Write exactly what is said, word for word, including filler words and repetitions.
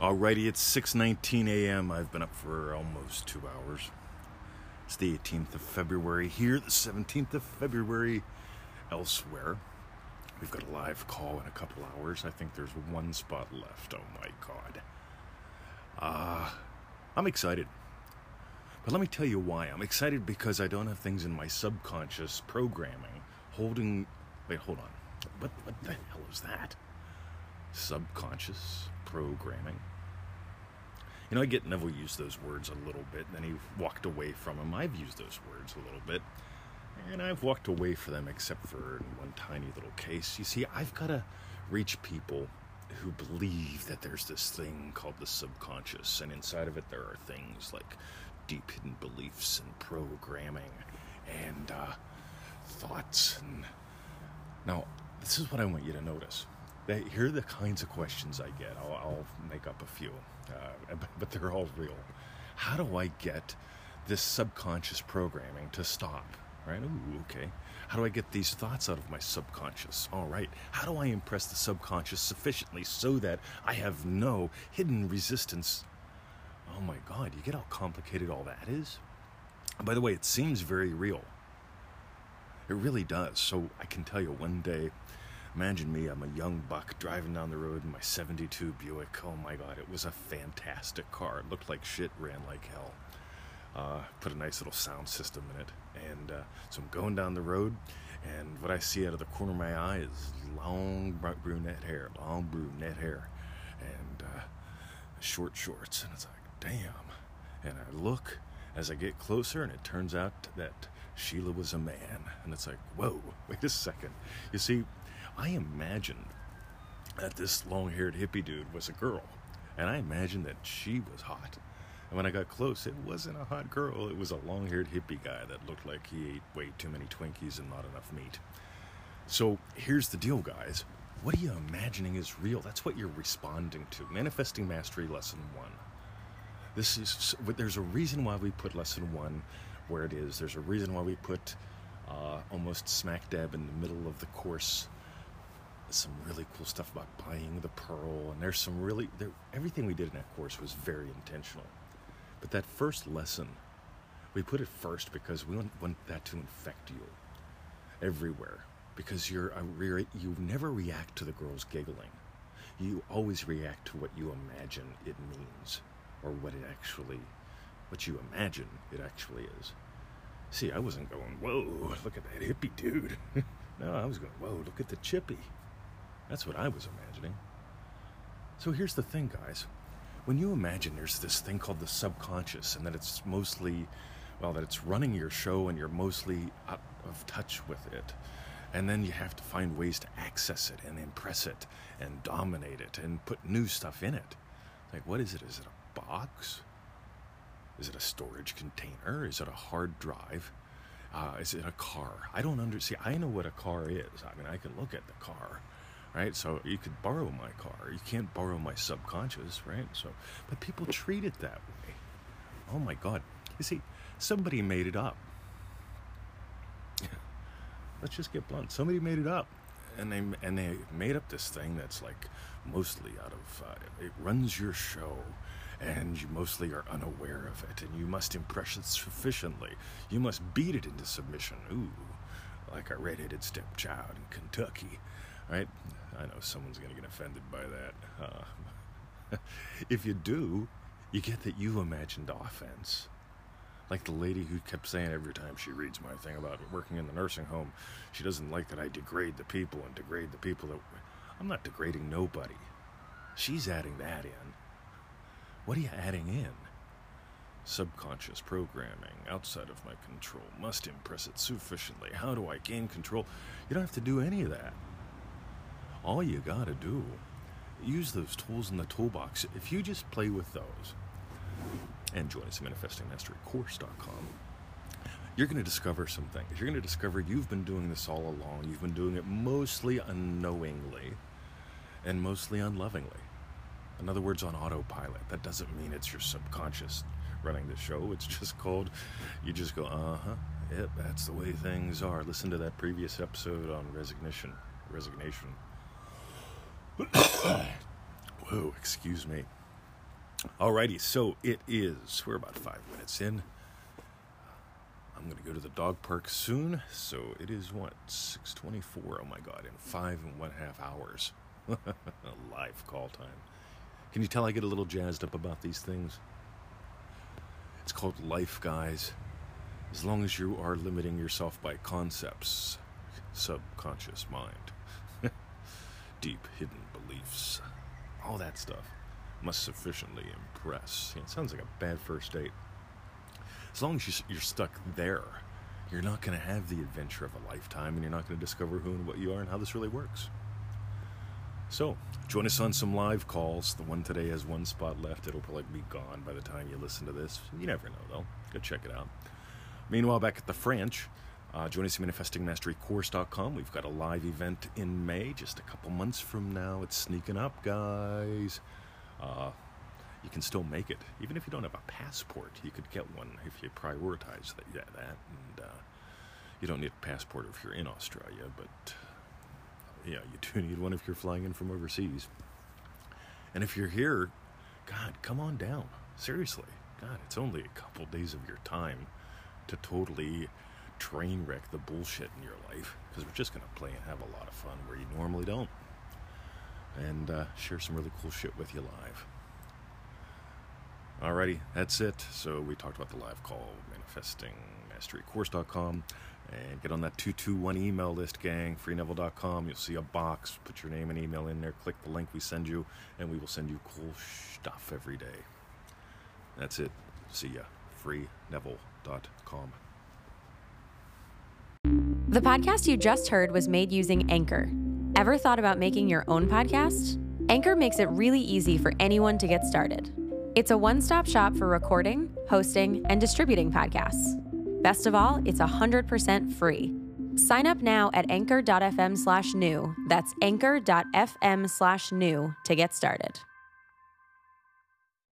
Alrighty, it's six nineteen a.m. I've been up for almost two hours. It's the eighteenth of February here, the seventeenth of February elsewhere. We've got a live call in a couple hours. I think there's one spot left. Oh my god. Uh, I'm excited. But let me tell you why. I'm excited because I don't have things in my subconscious programming holding... Wait, hold on. What, what the hell is that? Subconscious programming. You know, I get Neville used those words a little bit, and then he walked away from them. I've used those words a little bit, and I've walked away from them except for in one tiny little case. You see, I've got to reach people who believe that there's this thing called the subconscious, and inside of it there are things like deep hidden beliefs and programming and uh, thoughts. And now, this is what I want you to notice. They, here are the kinds of questions I get. I'll, I'll make up a few, uh, but, but they're all real. How do I get this subconscious programming to stop? Right? Ooh, okay. How do I get these thoughts out of my subconscious? All right. How do I impress the subconscious sufficiently so that I have no hidden resistance? Oh my God, you get how complicated all that is? And by the way, it seems very real. It really does. So I can tell you one day, imagine me, I'm a young buck driving down the road in my seventy-two Buick. Oh my God, it was a fantastic car. It looked like shit, ran like hell. Uh, put a nice little sound system in it. And uh, so I'm going down the road, and what I see out of the corner of my eye is long brunette hair, long brunette hair, and uh, short shorts. And it's like, damn. And I look as I get closer, and it turns out that Sheila was a man. And it's like, whoa, wait a second. You see, I imagined that this long-haired hippie dude was a girl, and I imagined that she was hot. And when I got close, it wasn't a hot girl. It was a long-haired hippie guy that looked like he ate way too many Twinkies and not enough meat. So here's the deal, guys. What are you imagining is real? That's what you're responding to. Manifesting Mastery Lesson one. This is, there's a reason why we put Lesson one where it is. There's a reason why we put uh, almost smack dab in the middle of the course some really cool stuff about buying the pearl, and there's some really there, everything we did in that course was very intentional. But that first lesson, we put it first because we want, want that to infect you everywhere, because you're a, you never react to the girls giggling. You always react to what you imagine it means, or what it actually what you imagine it actually is. See, I wasn't going, whoa, look at that hippie dude. No, I was going, whoa, look at the chippy. That's what I was imagining. So here's the thing, guys. When you imagine there's this thing called the subconscious, and that it's mostly, well, that it's running your show and you're mostly out of touch with it, and then you have to find ways to access it and impress it and dominate it and put new stuff in it. Like, what is it? Is it a box? Is it a storage container? Is it a hard drive? Uh, is it a car? I don't understand. I know what a car is. I mean, I can look at the car. Right, so you could borrow my car. You can't borrow my subconscious, right? So, but people treat it that way. Oh my God! You see, somebody made it up. Let's just get blunt. Somebody made it up, and they and they made up this thing that's like mostly out of uh, it runs your show, and you mostly are unaware of it, and you must impress it sufficiently. You must beat it into submission. Ooh, like a red-headed stepchild in Kentucky. Right? I know someone's going to get offended by that. Uh, if you do, you get that you imagined offense. Like the lady who kept saying every time she reads my thing about working in the nursing home, she doesn't like that I degrade the people and degrade the people that... I'm not degrading nobody. She's adding that in. What are you adding in? Subconscious programming, outside of my control, must impress it sufficiently. How do I gain control? You don't have to do any of that. All you gotta do, use those tools in the toolbox. If you just play with those, and join us at manifesting mastery course dot com, you're going to discover some things. You're going to discover you've been doing this all along. You've been doing it mostly unknowingly and mostly unlovingly. In other words, on autopilot. That doesn't mean it's your subconscious running the show. It's just called, you just go, uh-huh, yep, that's the way things are. Listen to that previous episode on resignation. Resignation. Whoa, excuse me. Alrighty, so it is, we're about five minutes in. I'm going to go to the dog park soon, so it is, what, six twenty-four? Oh my god, in five and one half hours. Live call time. Can you tell I get a little jazzed up about these things? It's called life, guys. As long as you are limiting yourself by concepts, subconscious mind, deep hidden beliefs, all that stuff must sufficiently impress. It sounds like a bad first date. As long as you're stuck there, you're not going to have the adventure of a lifetime, and you're not going to discover who and what you are and how this really works. So, join us on some live calls. The one today has one spot left. It'll probably be gone by the time you listen to this. You never know, though. Go check it out. Meanwhile, back at the French, uh, join us at manifesting mastery course dot com. We've got a live event in May, just a couple months from now. It's sneaking up, guys. Uh, you can still make it. Even if you don't have a passport, you could get one if you prioritize that. Yeah, that. And uh, you don't need a passport if you're in Australia, but yeah, you do need one if you're flying in from overseas. And if you're here, God, come on down. Seriously. God, it's only a couple days of your time to totally train wreck the bullshit in your life, because we're just going to play and have a lot of fun where you normally don't. And uh, share some really cool shit with you live. Alrighty, that's it. So we talked about the live call, manifesting mastery course dot com, and get on that two two one email list, gang, free neville dot com. You'll see a box. Put your name and email in there. Click the link we send you, and we will send you cool stuff every day. That's it. See ya. free neville dot com. The podcast you just heard was made using Anchor. Ever thought about making your own podcast? Anchor makes it really easy for anyone to get started. It's a one-stop shop for recording, hosting, and distributing podcasts. Best of all, it's one hundred percent free. Sign up now at anchor dot f m slash new. That's anchor dot f m slash new to get started.